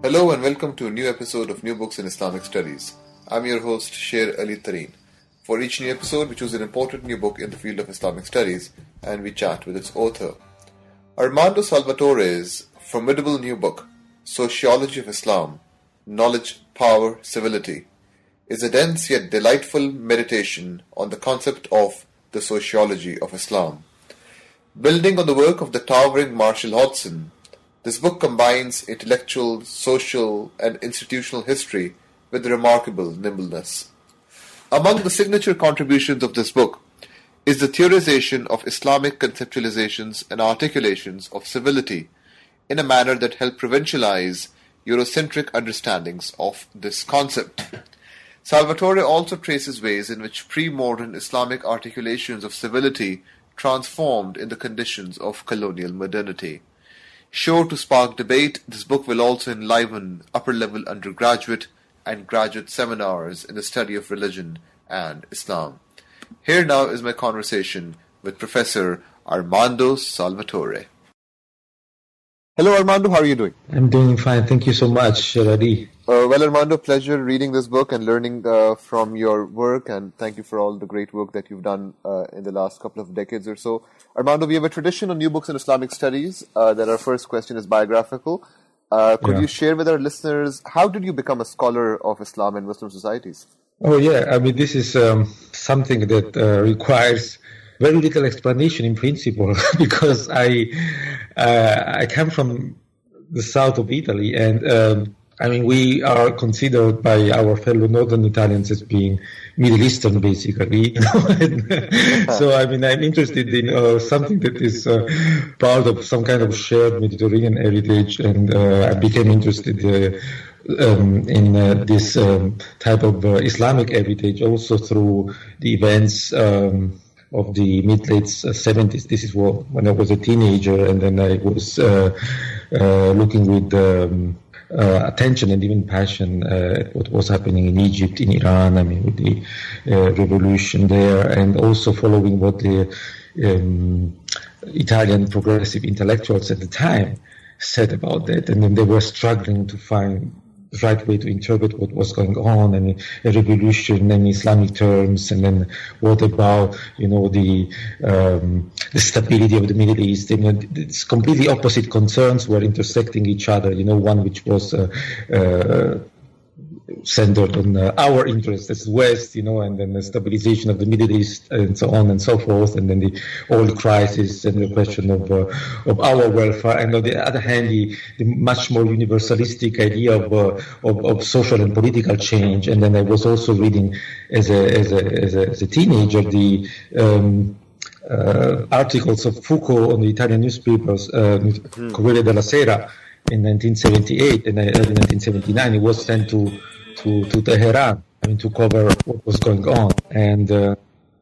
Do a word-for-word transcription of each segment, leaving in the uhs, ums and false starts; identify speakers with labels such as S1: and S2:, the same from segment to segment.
S1: Hello and welcome to a new episode of New Books in Islamic Studies. I'm your host, Sher Ali Tareen. For each new episode, we choose an important new book in the field of Islamic studies and we chat with its author. Armando Salvatore's formidable new book, Sociology of Islam, Knowledge, Power, Civility, is a dense yet delightful meditation on the concept of the sociology of Islam. Building on the work of the towering Marshall Hodgson, this book combines intellectual, social, and institutional history with remarkable nimbleness. Among the signature contributions of this book is the theorization of Islamic conceptualizations and articulations of civility in a manner that help provincialize Eurocentric understandings of this concept. Salvatore also traces ways in which pre-modern Islamic articulations of civility transformed in the conditions of colonial modernity. Sure to spark debate, this book will also enliven upper-level undergraduate and graduate seminars in the study of religion and Islam. Here now is my conversation with Professor Armando Salvatore. Hello Armando, how are you doing?
S2: I'm doing fine, thank you so much, Sherari.
S1: Uh, well Armando, pleasure reading this book and learning uh, from your work, and thank you for all the great work that you've done uh, in the last couple of decades or so. Armando, we have a tradition on New Books in Islamic Studies uh, that our first question is biographical. Uh, could
S2: Yeah.
S1: you share with our listeners, how did you become a scholar of Islam and Muslim societies?
S2: Oh yeah, I mean this is um, something that uh, requires very little explanation in principle because I uh, I come from the south of Italy, and um, I mean we are considered by our fellow northern Italians as being Middle Eastern, basically. You know? And, so I mean I'm interested in uh, something that is uh, part of some kind of shared Mediterranean heritage, and uh, I became interested Uh, Um, in uh, this um, type of uh, Islamic heritage also through the events um, of the mid-late seventies. This is what, when I was a teenager, and then I was uh, uh, looking with um, uh, attention and even passion uh, at what was happening in Egypt, in Iran, I mean with the uh, revolution there, and also following what the um, Italian progressive intellectuals at the time said about that, and then they were struggling to find the right way to interpret what was going on, and a revolution in Islamic terms, and then what about, you know, the um, the stability of the Middle East. You know, it's completely opposite concerns were intersecting each other. You know, one which was uh, uh, centered on uh, our interests as West, you know, and then the stabilization of the Middle East, and so on and so forth, and then the oil crisis and the question of uh, of our welfare, and on the other hand, the, the much more universalistic idea of, uh, of of social and political change. And then I was also reading as a as a as a, as a teenager the um, uh, articles of Foucault on the Italian newspapers, uh, Corriere della Sera, in nineteen seventy-eight and early nineteen seventy-nine. He was sent to to to Tehran, I mean, to cover what was going on, and uh,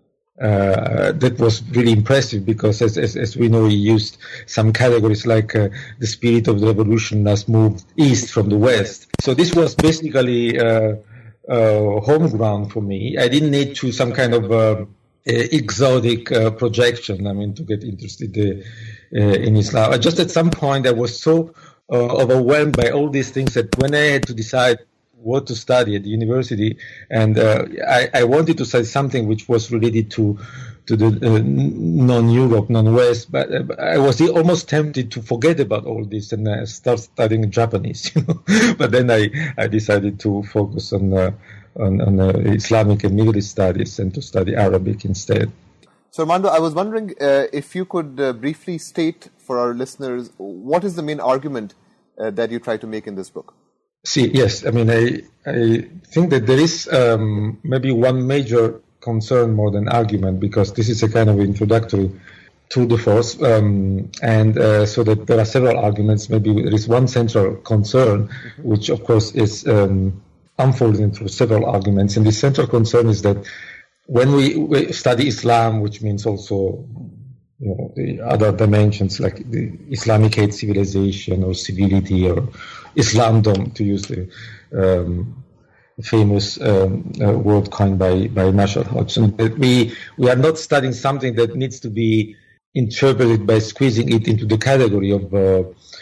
S2: uh, that was really impressive because, as, as as we know, he used some categories like uh, the spirit of the revolution has moved east from the west. So this was basically uh, uh, home ground for me. I didn't need to some kind of uh, exotic uh, projection, I mean, to get interested uh, uh, in Islam. Just at some point, I was so uh, overwhelmed by all these things that when I had to decide what to study at the university, and uh, I, I wanted to study something which was related to to the uh, non-Europe, non-West, but uh, I was almost tempted to forget about all this and uh, start studying Japanese. You know? But then I, I decided to focus on uh, on, on uh, Islamic and Middle East studies and to study Arabic instead.
S1: So Armando, I was wondering uh, if you could uh, briefly state for our listeners what is the main argument uh, that you try to make in this book?
S2: See, yes, I mean, I I think that there is um, maybe one major concern more than argument, because this is a kind of introductory tour de force, um, and uh, so that there are several arguments. Maybe there is one central concern, mm-hmm. which of course is um, unfolding through several arguments, and the central concern is that when we, we study Islam, which means also, you know, the other dimensions like the Islamic civilization or civility or Islamdom, to use the um, famous um, uh, word coined by, by Marshall Hodgson. We, we are not studying something that needs to be interpreted by squeezing it into the category of uh,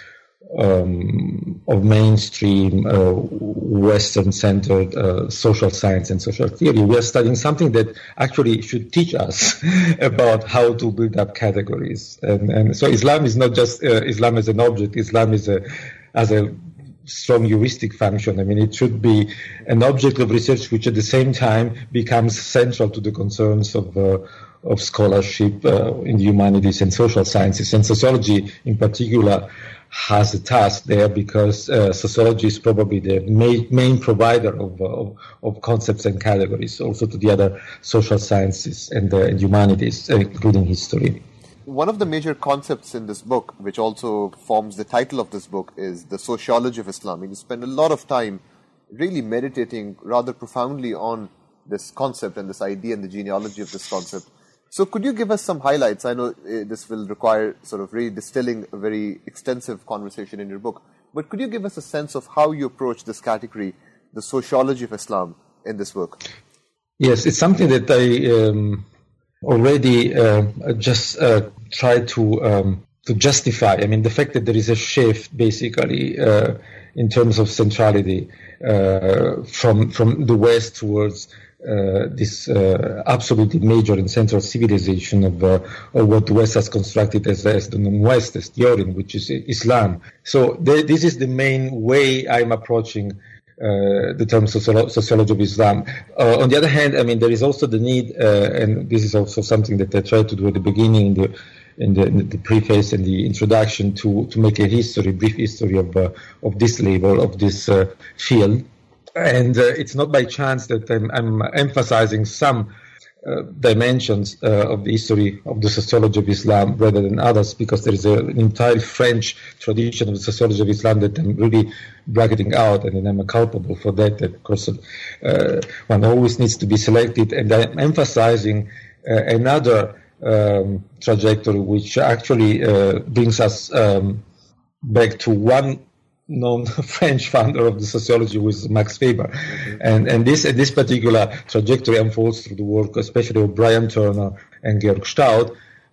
S2: um, of mainstream uh, Western-centered uh, social science and social theory. We are studying something that actually should teach us about how to build up categories. And, and so Islam is not just uh, Islam as an object. Islam is a as a strong heuristic function. I mean, it should be an object of research which at the same time becomes central to the concerns of uh, of scholarship uh, in the humanities and social sciences. And sociology in particular has a task there because uh, sociology is probably the main, main provider of, uh, of, of concepts and categories, also to the other social sciences and, uh, and humanities, uh, including history.
S1: One of the major concepts in this book, which also forms the title of this book, is the sociology of Islam. And you spend a lot of time really meditating rather profoundly on this concept and this idea and the genealogy of this concept. So could you give us some highlights? I know uh, this will require sort of really distilling a very extensive conversation in your book, but could you give us a sense of how you approach this category, the sociology of Islam, in this work?
S2: Yes, it's something that I um, already uh, just uh, tried to um, to justify. I mean, the fact that there is a shift, basically, uh, in terms of centrality uh, from from the West towards Uh, this uh, absolutely major and central civilization of, uh, of what the West has constructed as, as the non-West, as the Orient, which is Islam. So th- this is the main way I'm approaching uh, the term sociolo- sociology of Islam. Uh, on the other hand, I mean, there is also the need, uh, and this is also something that I tried to do at the beginning in the in the, in the preface and the introduction, to, to make a history, brief history of uh, of this label, of this uh, field. And uh, it's not by chance that I'm, I'm emphasizing some uh, dimensions uh, of the history of the sociology of Islam rather than others, because there is a, an entire French tradition of the sociology of Islam that I'm really bracketing out, and I'm culpable for that. Of course, uh, one always needs to be selected, and I'm emphasizing uh, another um, trajectory which actually uh, brings us um, back to one known French founder of the sociology, was Max Weber. Mm-hmm. And and this this particular trajectory unfolds through the work, especially of Brian Turner and Georg Staud,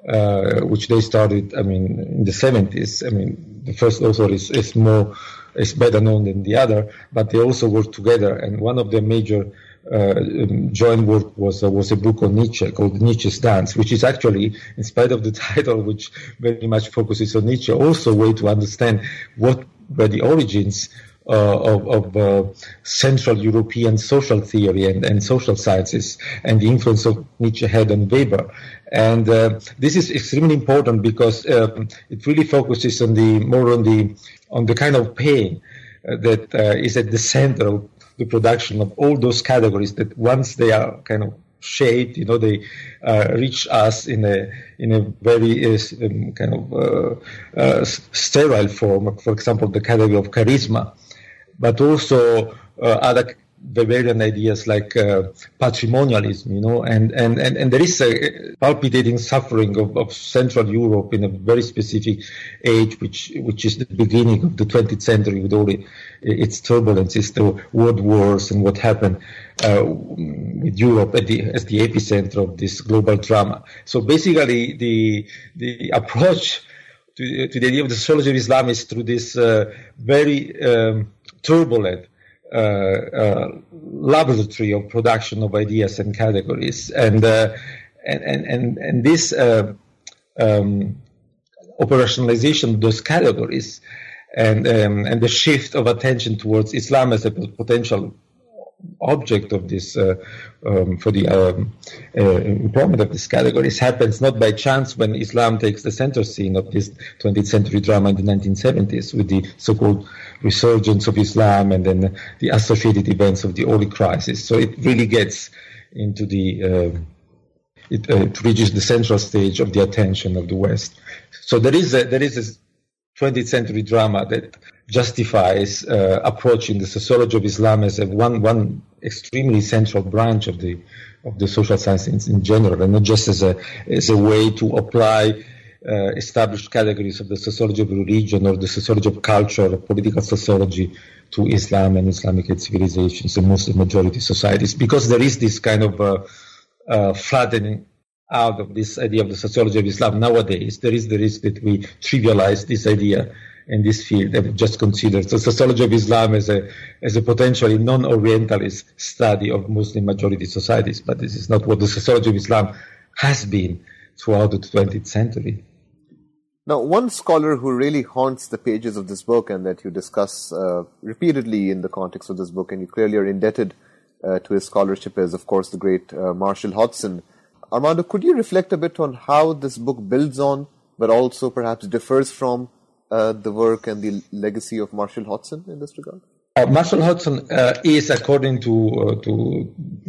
S2: uh, which they started, I mean, in the seventies. I mean, the first author is, is more, is better known than the other, but they also worked together. And one of their major uh, joint work was, uh, was a book on Nietzsche called Nietzsche's Dance, which is actually, in spite of the title, which very much focuses on Nietzsche, also a way to understand what were the origins uh, of, of uh, Central European social theory and, and social sciences, and the influence of Nietzsche had on Weber. And uh, this is extremely important because um, it really focuses on the more on the on the kind of pain uh, that uh, is at the center of the production of all those categories that once they are kind of shaped, you know, they uh, reach us in a in a very uh, um, kind of uh, uh, sterile form. For example, the category of charisma, but also uh, other Weberian ideas like uh, patrimonialism, you know, and, and, and, and there is a palpitating suffering of, of Central Europe in a very specific age, which which is the beginning of the twentieth century with all the, its turbulences, the world wars, and what happened uh, with Europe at the, as the epicenter of this global drama. So basically, the the approach to, to the idea of the sociology of Islam is through this uh, very um, turbulent Uh, uh, laboratory of production of ideas and categories, and uh, and, and and and this uh, um, operationalization of those categories, and um, and the shift of attention towards Islam as a potential object of this uh, um, for the um, uh, employment of these categories happens not by chance when Islam takes the center scene of this twentieth century drama in the nineteen seventies with the so-called resurgence of Islam and then the associated events of the Holy Crisis. So it really gets into the uh, it, uh, it reaches the central stage of the attention of the West. So there is a, there is a twentieth century drama that justifies uh, approaching the sociology of Islam as a one one extremely central branch of the of the social sciences in general, and not just as a as a way to apply uh, established categories of the sociology of religion or the sociology of culture or political sociology to Islam and Islamic civilizations and Muslim majority societies, because there is this kind of uh, uh, flattening out of this idea of the sociology of Islam nowadays. There is the risk that we trivialize this idea in this field have just considered the sociology of Islam as a as a potentially non-Orientalist study of Muslim majority societies, but this is not what the sociology of Islam has been throughout the twentieth century.
S1: Now, one scholar who really haunts the pages of this book and that you discuss uh, repeatedly in the context of this book, and you clearly are indebted uh, to his scholarship, is, of course, the great uh, Marshall Hodgson. Armando, could you reflect a bit on how this book builds on, but also perhaps differs from uh, the work and the legacy of Marshall Hodgson in this regard?
S2: Uh, Marshall Hodgson uh, is, according to uh, to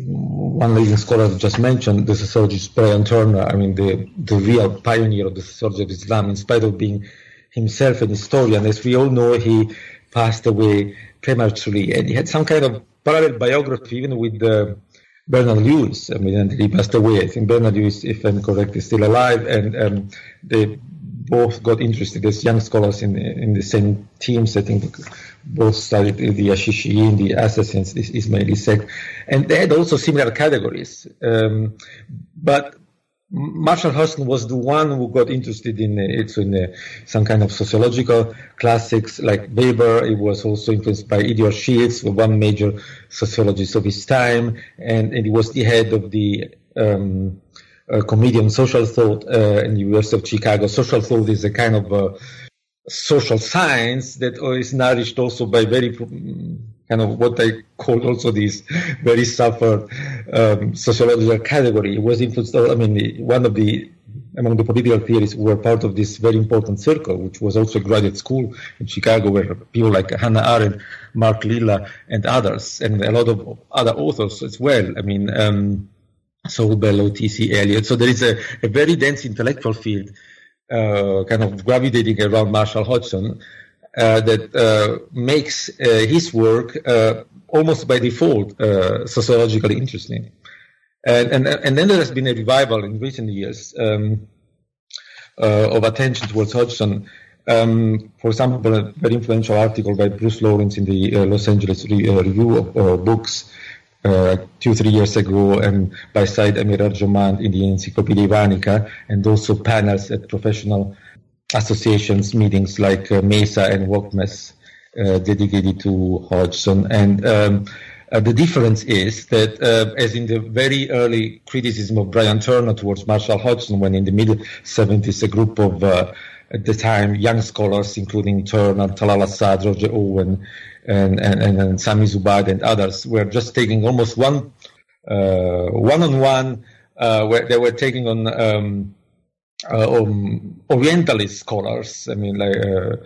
S2: one leading scholar I just mentioned, the sociologist Brian Turner, I mean, the, the real pioneer of the sociology of Islam, in spite of being himself an historian. As we all know, he passed away prematurely, and he had some kind of parallel biography, even with uh, Bernard Lewis. I mean, and he passed away. I think Bernard Lewis, if I'm correct, is still alive, and um, they both got interested as young scholars in in the same teams. I think both studied the Ashishiyin, the assassins, this Ismaili sect, and they had also similar categories. Um, but Marshall Hodgson was the one who got interested in it, in uh, some kind of sociological classics like Weber. He was also influenced by Idiot Shields, one major sociologist of his time, and, and he was the head of the um, uh, Committee on Social Thought uh, in the University of Chicago. Social thought is a kind of uh, social science that is nourished also by very kind of what I call also this very suffered um, sociological category. It was influenced, I mean, one of the, among the political theorists who were part of this very important circle, which was also a graduate school in Chicago, where people like Hannah Arendt, Mark Lilla, and others, and a lot of other authors as well. I mean, um, Saul Bellow, T C Eliot. So there is a, a very dense intellectual field uh, kind of gravitating around Marshall Hodgson uh, that uh, makes uh, his work uh, almost by default uh, sociologically interesting. And, and, and then there has been a revival in recent years um, uh, of attention towards Hodgson. Um, for example, a very influential article by Bruce Lawrence in the uh, Los Angeles Re- uh, Review of uh, Books Uh, two, three years ago, and by Said Amir Arjomand in the Encyclopedia Iranica, and also panels at professional associations, meetings like uh, MESA and WOCMES uh, dedicated to Hodgson. And um, uh, the difference is that, uh, as in the very early criticism of Brian Turner towards Marshall Hodgson, when in the mid seventies a group of, uh, at the time, young scholars, including Turner, Talal Assad, Roger Owen, And, and, and Sami Zubad and others were just taking almost one uh, one-on-one, uh, where they were taking on um, uh, um, Orientalist scholars. I mean, like uh,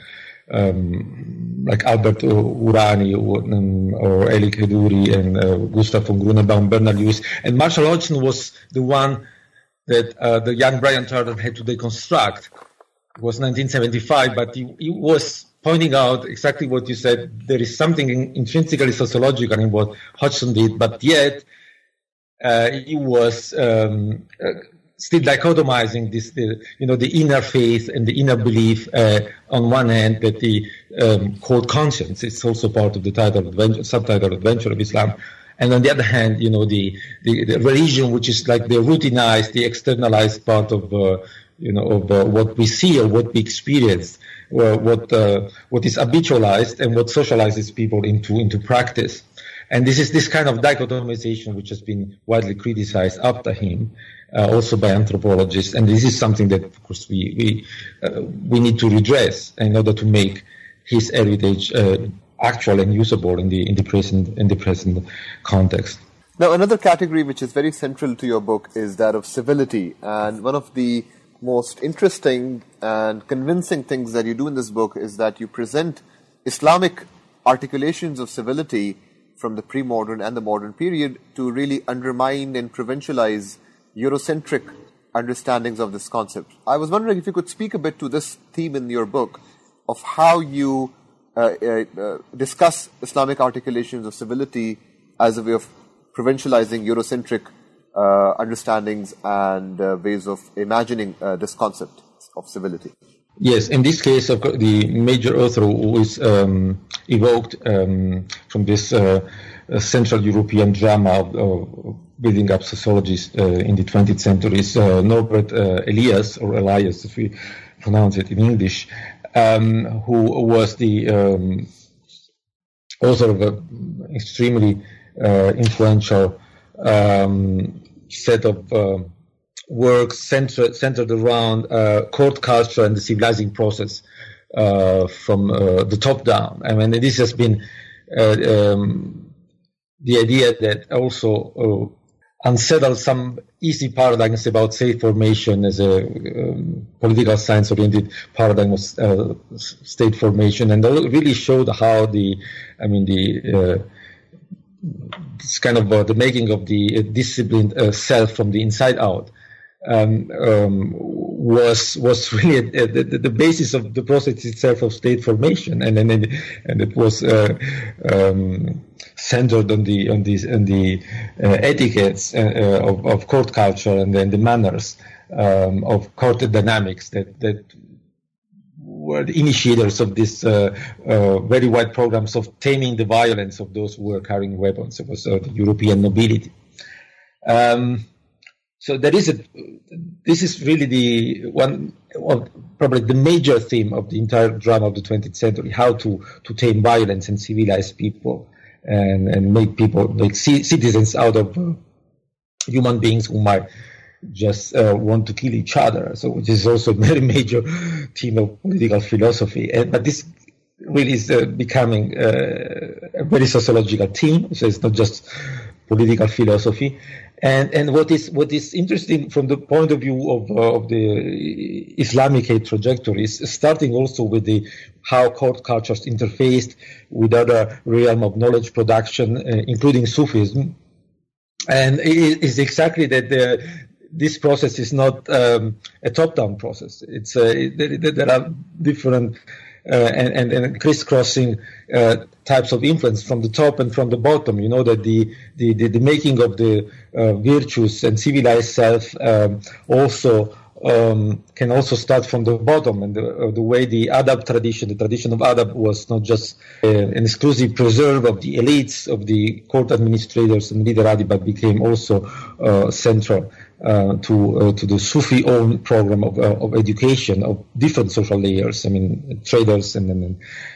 S2: um, like Albert Urani or, um, or Eli Keduri and uh, Gustav von Grunenbaum, Bernard Lewis. And Marshall Hodgson was the one that uh, the young Brian Turner had to deconstruct. It was nineteen seventy-five, but he, he was pointing out exactly what you said. There is something in, intrinsically sociological in what Hodgson did, but yet uh, he was um, uh, still dichotomizing this, the, you know, the inner faith and the inner belief uh, on one hand that he um, called conscience. It's also part of the title, Adventure, subtitle, Adventure of Islam. And on the other hand, you know, the, the, the religion, which is like the routinized, the externalized part of, uh, you know, of uh, what we see or what we experience. Well, what uh, what is habitualized and what socializes people into into practice, and this is this kind of dichotomization which has been widely criticized after him, uh, also by anthropologists, and this is something that, of course, we we uh, we need to redress in order to make his heritage uh, actual and usable in the in the present in the present context.
S1: Now, another category which is very central to your book is that of civility, and one of the most interesting and convincing things that you do in this book is that you present Islamic articulations of civility from the pre-modern and the modern period to really undermine and provincialize Eurocentric understandings of this concept. I was wondering if you could speak a bit to this theme in your book of how you uh, uh, uh, discuss Islamic articulations of civility as a way of provincializing Eurocentric Uh, understandings and uh, ways of imagining uh, this concept of civility.
S2: Yes, in this case, of course, the major author who is um, evoked um, from this uh, Central European drama of, of building up sociologies uh, in the twentieth century is uh, Norbert uh, Elias, or Elias, if we pronounce it in English. um, who was the um, author of an extremely uh, influential um, set of uh, works centered, centered around uh, court culture and the civilizing process uh, from uh, the top down. I mean, this has been uh, um, the idea that also uh, unsettled some easy paradigms about state formation as a um, political science-oriented paradigm of uh, state formation, and really showed how the, I mean, the uh, this kind of uh, the making of the uh, disciplined uh, self from the inside out um, um, was was really uh, the, the basis of the process itself of state formation, and and and it was uh, um, centered on the on these on the uh, etiquettes uh, of, of court culture and then the manners um, of court dynamics that that were the initiators of this uh, uh, very wide programs of taming the violence of those who were carrying weapons. It was uh, the European nobility. Um, so there is a, this is really the one, well, probably the major theme of the entire drama of the twentieth century: how to to tame violence and civilize people, and and make people like c- citizens out of uh, human beings who might just uh, want to kill each other. So, which is also a very major theme of political philosophy. And, but this really is uh, becoming uh, a very sociological theme. So it's not just political philosophy. And and what is what is interesting from the point of view of uh, of the Islamic hate trajectory is starting also with the how court cultures interfaced with other realm of knowledge production, uh, including Sufism. And it is exactly that the this process is not um, a top-down process. It's uh, there, there are different uh, and, and, and crisscrossing uh, types of influence from the top and from the bottom. You know that the the, the, the making of the uh, virtuous and civilized self um, also um, can also start from the bottom. And the, uh, the way the Adab tradition, the tradition of Adab, was not just uh, an exclusive preserve of the elites, of the court administrators and literati, but became also uh, central Uh, to uh, to the Sufi own program of uh, of education of different social layers. I mean, traders and, and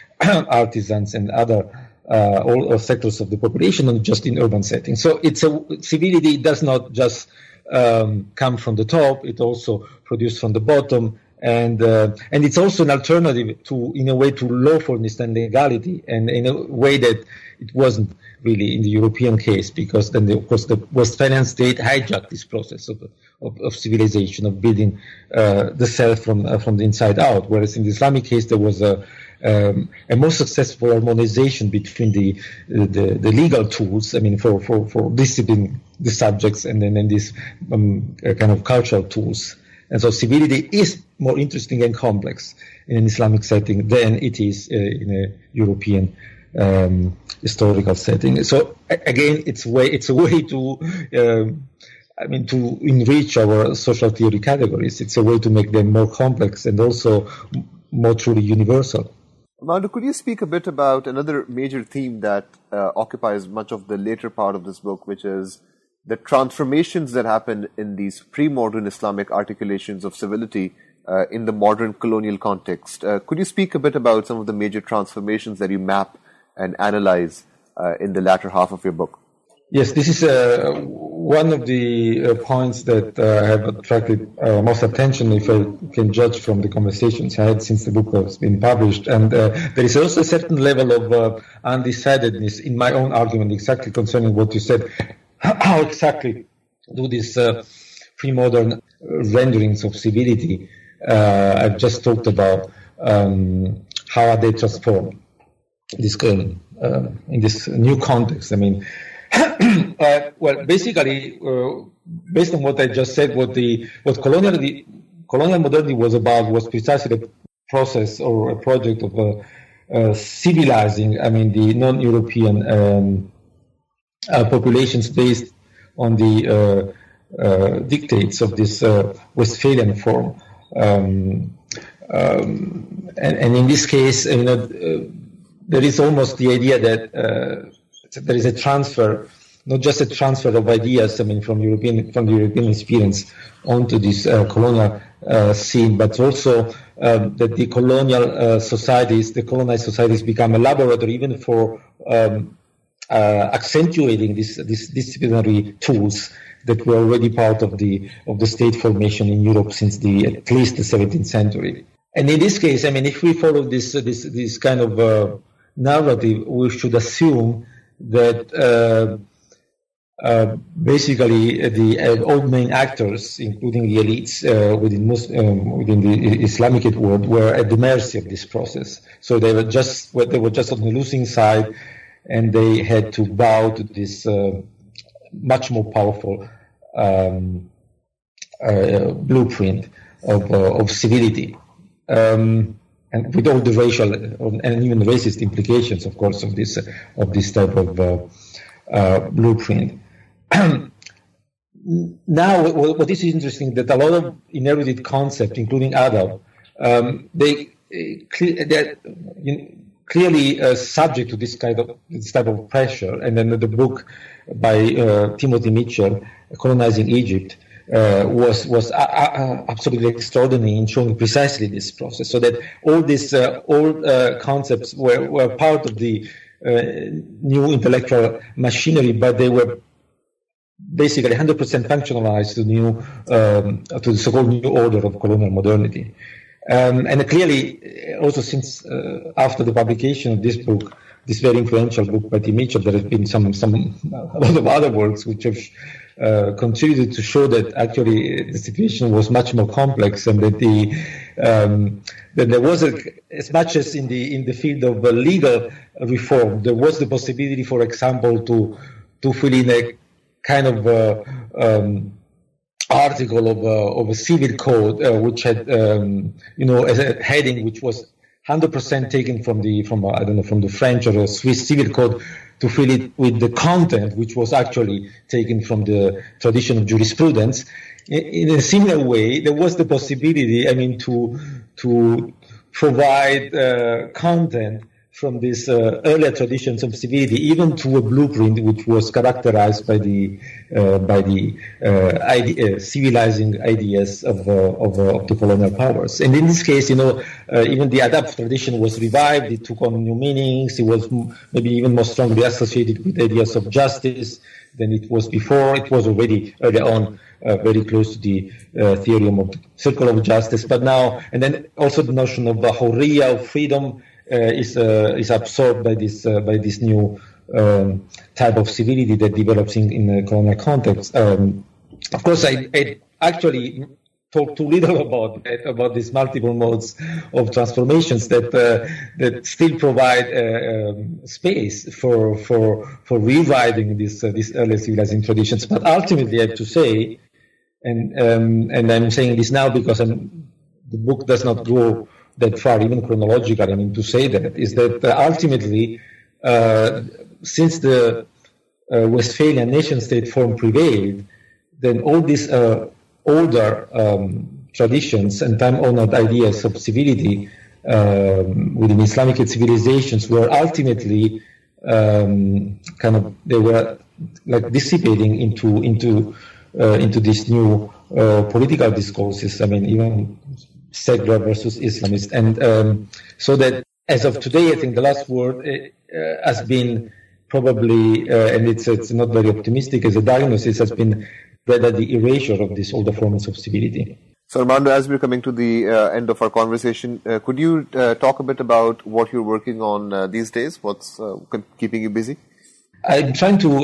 S2: artisans and other uh, all, all sectors of the population, and just in urban settings. So it's a civility does not just um, come from the top; it also produced from the bottom, and uh, and it's also an alternative to, in a way, to lawfulness and legality, and in a way that it wasn't really in the European case, because then, the, of course, the Westphalian state hijacked this process of of, of civilization, of building uh, the self from uh, from the inside out. Whereas in the Islamic case, there was a um, a more successful harmonization between the the, the legal tools. I mean, for for for disciplining the subjects, and then and these um, uh, kind of cultural tools. And so, civility is more interesting and complex in an Islamic setting than it is uh, in a European Um, historical setting. So again, it's way it's a way to, um, I mean, to enrich our social theory categories. It's a way to make them more complex and also more truly universal.
S1: Armando, could you speak a bit about another major theme that uh, occupies much of the later part of this book, which is the transformations that happen in these pre-modern Islamic articulations of civility uh, in the modern colonial context? Uh, could you speak a bit about some of the major transformations that you map and analyze uh, in the latter half of your book?
S2: Yes, this is uh, one of the uh, points that uh, have attracted uh, most attention, if I can judge from the conversations I had since the book has been published. And uh, there is also a certain level of uh, undecidedness in my own argument, exactly concerning what you said. How exactly do these uh, pre-modern renderings of civility uh, I've just talked about, um, how are they transformed? This um, uh, in this new context, I mean, uh, well, basically, uh, based on what I just said, what the what colonial the, colonial modernity was about was precisely the process or a project of uh, uh, civilizing. I mean, the non-European um, uh, populations based on the uh, uh, dictates of this uh, Westphalian form, um, um, and, and in this case, you know. Uh, There is almost the idea that uh, there is a transfer not just a transfer of ideas, I mean, from European from the European experience onto this uh, colonial uh, scene, but also um, that the colonial uh, societies, the colonized societies, become a laboratory even for um, uh, accentuating these these disciplinary tools that were already part of the of the state formation in Europe since the at least the seventeenth century. And in this case, I mean, if we follow this uh, this this kind of uh, narrative, we should assume that uh, uh, basically uh, the uh, all main actors, including the elites uh, within Mus- um, within the Islamic world, were at the mercy of this process. So they were just they were just on the losing side, and they had to bow to this uh, much more powerful um, uh, blueprint of uh, of civility. Um, and with all the racial and even racist implications, of course, of this of this type of uh, uh, blueprint. Now, what is interesting that a lot of inherited concepts, including Adab, um, they they're clearly uh, subject to this kind of this type of pressure. And then the book by uh, Timothy Mitchell, Colonizing Egypt, Uh, was was uh, uh, absolutely extraordinary in showing precisely this process, so that all these uh, old uh, concepts were, were part of the uh, new intellectual machinery, but they were basically one hundred percent functionalized to the new um, to the so-called new order of colonial modernity. Um, and clearly, also since uh, after the publication of this book, this very influential book by Tim Mitchell, there has been some some a lot of other works which have Uh, contributed to show that actually the situation was much more complex, and that the um, that there was a, as much as in the in the field of uh, legal reform, there was the possibility, for example, to to fill in a kind of uh, um, article of uh, of a civil code uh, which had um, you know as a heading which was one hundred percent taken from the from uh, I don't know from the French or Swiss civil code, to fill it with the content which was actually taken from the tradition of jurisprudence. In a similar way, there was the possibility, I mean, to to provide uh, content from these uh, earlier traditions of civility, even to a blueprint which was characterized by the uh, by the uh, idea, uh, civilizing ideas of uh, of, uh, of the colonial powers. And in this case, you know, uh, even the Adab tradition was revived. It took on new meanings. It was m- maybe even more strongly associated with ideas of justice than it was before. It was already early on uh, very close to the uh, theorem of the circle of justice. But now, and then also the notion of the hurriya, of freedom, Uh, is uh, is absorbed by this uh, by this new um, type of civility that develops in, in a colonial context. Um, of course, I, I actually talk too little about that, about these multiple modes of transformations that uh, that still provide uh, um, space for for for reviving these uh, these early civilizing traditions. But ultimately, I have to say, and um, and I'm saying this now because I'm, the book does not go that far, even chronologically, I mean, to say that, is that uh, ultimately, uh, since the uh, Westphalian nation-state form prevailed, then all these uh, older um, traditions and time-honored ideas of civility um, within Islamic civilizations were ultimately um, kind of, they were like dissipating into into uh, into these new uh, political discourses. I mean, even secular versus Islamist. And um, so that as of today, I think the last word uh, has been probably, uh, and it's it's not very optimistic as a diagnosis, has been rather the erasure of these older forms of civility.
S1: So Armando, as we're coming to the uh, end of our conversation, uh, could you uh, talk a bit about what you're working on uh, these days? What's uh, keeping you busy?
S2: I'm trying to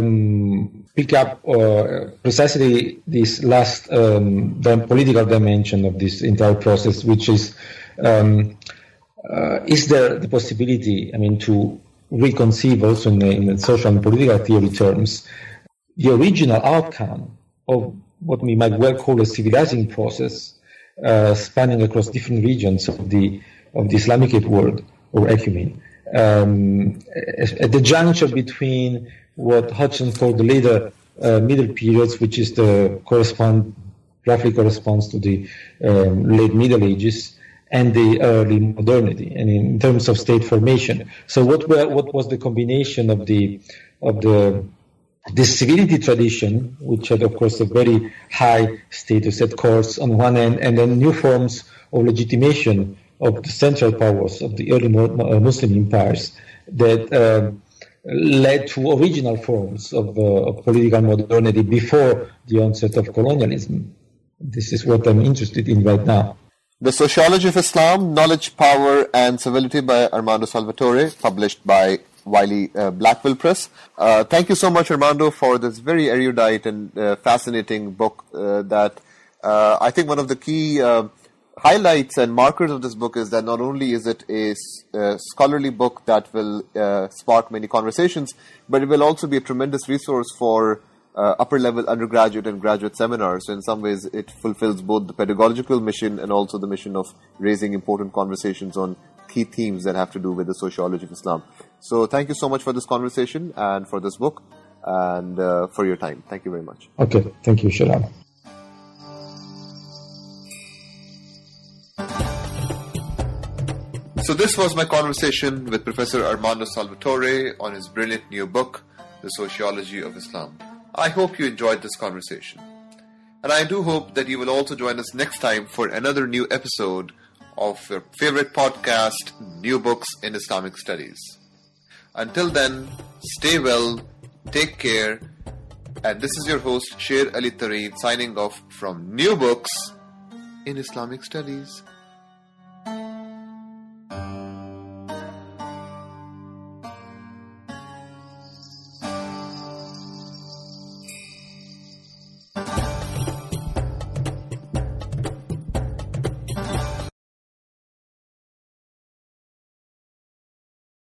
S2: um, pick up uh, precisely this last um, the political dimension of this entire process, which is, um, uh, is there the possibility, I mean, to reconceive also in, in social and political theory terms, the original outcome of what we might well call a civilizing process uh, spanning across different regions of the of the Islamic world or ecumene. Um, at the juncture between what Hodgson called the later uh, middle periods, which is the correspond roughly corresponds to the um, late Middle Ages, and the early modernity, and in terms of state formation. So, what were what was the combination of the of the the civility tradition, which had, of course, a very high status at courts on one end, and then new forms of legitimation of the central powers of the early Muslim empires that uh, led to original forms of, uh, of political modernity before the onset of colonialism. This is what I'm interested in right now.
S1: The Sociology of Islam, Knowledge, Power and Civility by Armando Salvatore, published by Wiley uh, Blackwell Press. Uh, thank you so much, Armando, for this very erudite and uh, fascinating book uh, that uh, I think one of the key uh, highlights and markers of this book is that not only is it a uh, scholarly book that will uh, spark many conversations, but it will also be a tremendous resource for uh, upper-level undergraduate and graduate seminars. So in some ways, it fulfills both the pedagogical mission and also the mission of raising important conversations on key themes that have to do with the sociology of Islam. So thank you so much for this conversation and for this book and uh, for your time. Thank you very much.
S2: Okay. Thank you, Shalom.
S1: So this was my conversation with Professor Armando Salvatore on his brilliant new book, The Sociology of Islam. I hope you enjoyed this conversation. And I do hope that you will also join us next time for another new episode of your favorite podcast, New Books in Islamic Studies. Until then, stay well, take care, and this is your host, Sher Ali Tareen, signing off from New Books in Islamic Studies.